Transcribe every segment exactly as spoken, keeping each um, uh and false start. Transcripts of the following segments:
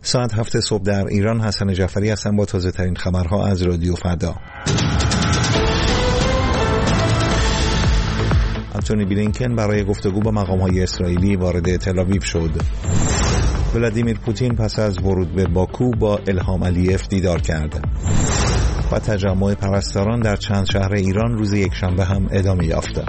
ساعت هفت صبح در ایران. حسن جعفری هستم با تازه ترین خبرها از رادیو فردا. آنتونی بلینکن برای گفتگو با مقام‌های اسرائیلی وارد تل‌آویو شد. ولادیمیر پوتین پس از ورود به باکو با الهام علیف دیدار کرد. و تجمع پرستاران در چند شهر ایران روز یکشنبه هم ادامه یافت.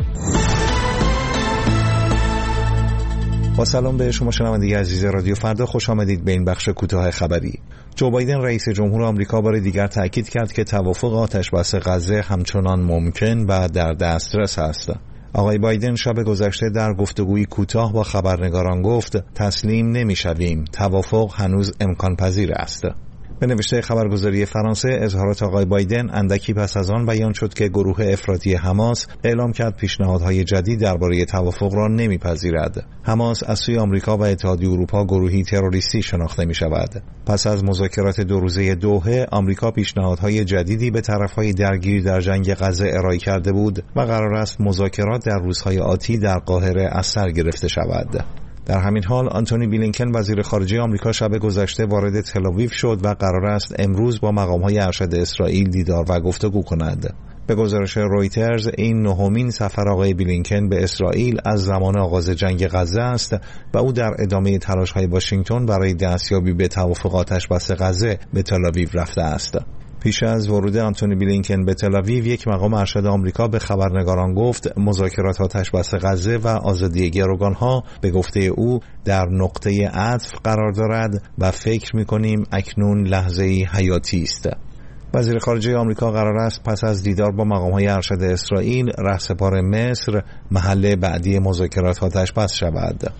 با سلام به شما شنوندگان عزیز رادیو فردا، خوش آمدید به این بخش کوتاه خبری. جو بایدن رئیس جمهور آمریکا بار دیگر تاکید کرد که توافق آتشبس غزه همچنان ممکن و در دسترس است. آقای بایدن شب گذشته در گفتگویی کوتاه با خبرنگاران گفت تسلیم نمی‌شویم، توافق هنوز امکان پذیر است. به نوشته خبرگزاری فرانسه، اظهارات آقای بایدن اندکی پس از آن بیان شد که گروه افراطی حماس اعلام کرد پیشنهادهای جدید درباره توافق را نمیپذیرد. حماس از سوی آمریکا و اتحادیه اروپا گروهی تروریستی شناخته می شود. پس از مذاکرات دو روزه دوحه، آمریکا پیشنهادهای جدیدی به طرفهای درگیر در جنگ غزه ارائه کرده بود و قرار است مذاکرات در روزهای آتی در قاهره از سر گرفته شود. در همین حال آنتونی بلینکن وزیر خارجه آمریکا شب گذشته وارد تل‌آویو شد و قرار است امروز با مقام‌های ارشد اسرائیل دیدار و گفتگو کند. به گزارش رویترز این نهمین سفر آقای بلینکن به اسرائیل از زمان آغاز جنگ غزه است و او در ادامه تلاش‌های واشنگتن برای دستیابی به توافق آتشبس غزه به تل‌آویو رفته است. پیش از ورود آنتونی بلینکن به تل‌آویو، یک مقام ارشد آمریکا به خبرنگاران گفت مذاکرات آتشبس غزه و آزادی گروگانها به گفته او در نقطه عطف قرار دارد و فکر می‌کنیم اکنون لحظه‌ای حیاتی است. وزیر خارجه آمریکا قرار است پس از دیدار با مقام‌های ارشد اسرائیل رهسپار مصر محل بعدی مذاکرات آتشبس شود.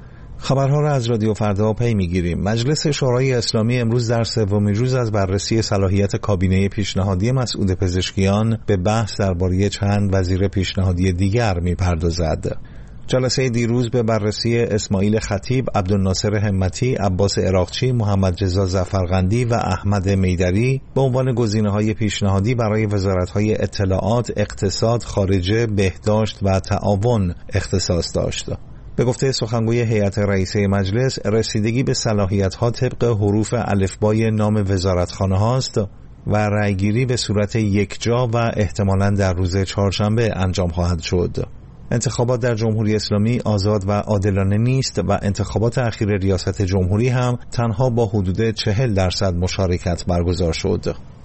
خبرها را از رادیو فردا پی می‌گیریم. مجلس شورای اسلامی امروز در سومین روز از بررسی صلاحیت کابینه پیشنهادی مسعود پزشکیان به بحث درباره چند وزیر پیشنهادی دیگر می‌پردازد. جلسه دیروز به بررسی اسماعیل خطیب، عبدالناصر همتی، عباس عراقچی، محمد رضا ظفرقندی و احمد میدری به عنوان گزینه‌های پیشنهادی برای وزارت‌های اطلاعات، اقتصاد، خارجه، بهداشت و تعاون اختصاص داشت. به گفته سخنگوی هیئت رئیسه مجلس، رسیدگی به صلاحیت‌ها طبق حروف الفبای نام وزارتخانه هاست و رأیگیری به صورت یکجا و احتمالاً در روز چهارشنبه انجام خواهد شد. انتخابات در جمهوری اسلامی آزاد و عادلانه نیست و انتخابات اخیر ریاست جمهوری هم تنها با حدود چهل درصد مشارکت برگزار شد.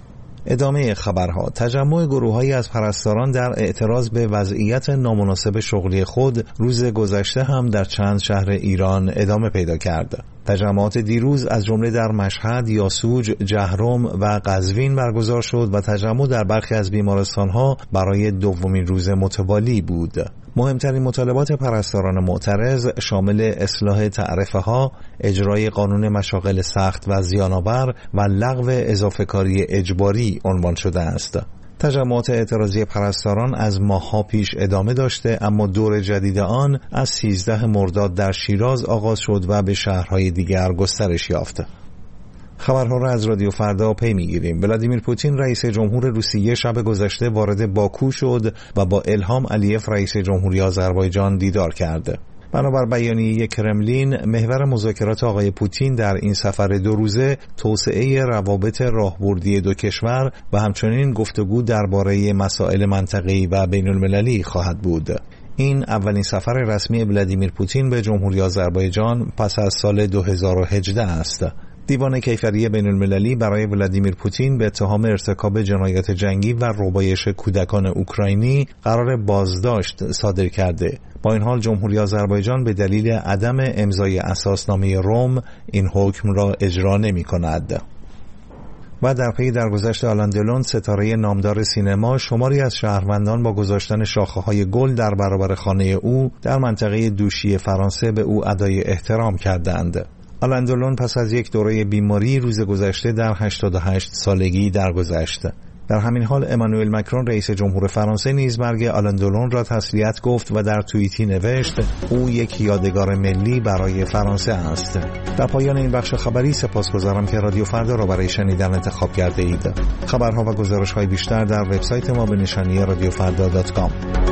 ادامه خبرها. تجمع گروه‌هایی از پرستاران در اعتراض به وضعیت نامناسب شغلی خود روز گذشته هم در چند شهر ایران ادامه پیدا کرد. تجمعات دیروز از جمله در مشهد، یاسوج، جهرم و قزوین برگزار شد و تجمع در برخی از بیمارستان‌ها برای دومین روز متوالی بود. مهمترین مطالبات پرستاران معترض شامل اصلاح تعرفه‌ها، اجرای قانون مشاغل سخت و زیان‌آور و لغو اضافه‌کاری اجباری عنوان شده است. تجمعات اعتراضی پرستاران از ماه‌ها پیش ادامه داشته، اما دور جدید آن از سیزده مرداد در شیراز آغاز شد و به شهرهای دیگر گسترش یافت. خبرها را از رادیو فردا پی می‌گیریم. ولادیمیر پوتین رئیس جمهور روسیه شب گذشته وارد باکو شد و با الهام علیف رئیس جمهوری آذربایجان دیدار کرد. بنابر بیانیه کرملین، محور مذاکرات آقای پوتین در این سفر دو روزه توسعه روابط راهبردی دو کشور و همچنین گفتگو درباره مسائل منطقه‌ای و بین‌المللی خواهد بود. این اولین سفر رسمی ولادیمیر پوتین به جمهوری آذربایجان پس از سال دو هزار و هجده است. دیوان کیفری بین المللی برای ولادیمیر پوتین به اتهام ارتکاب جنایات جنگی و ربایش کودکان اوکراینی قرار بازداشت صادر کرده. با این حال جمهوری آذربایجان به دلیل عدم امضای اساسنامه روم این حکم را اجرا نمی کند. و در پی درگذشت آلان دلون، ستاره نامدار سینما، شماری از شهروندان با گذاشتن شاخه‌های گل در برابر خانه او در منطقه دوشی فرانسه به او ادای احترام کردند. آلان دلون پس از یک دوره بیماری روز گذشته در هشتاد و هشت سالگی درگذشت. در همین حال امانوئل مکرون رئیس جمهور فرانسه نیز مرگ آلان دلون را تسلیت گفت و در توییتی نوشت او یک یادگار ملی برای فرانسه است. در پایان این بخش خبری سپاسگزارم که رادیو فردا را برای شنیدن انتخاب کرده اید. خبرها و گزارش‌های بیشتر در وبسایت ما به نشانی رادیو فردا دات کام.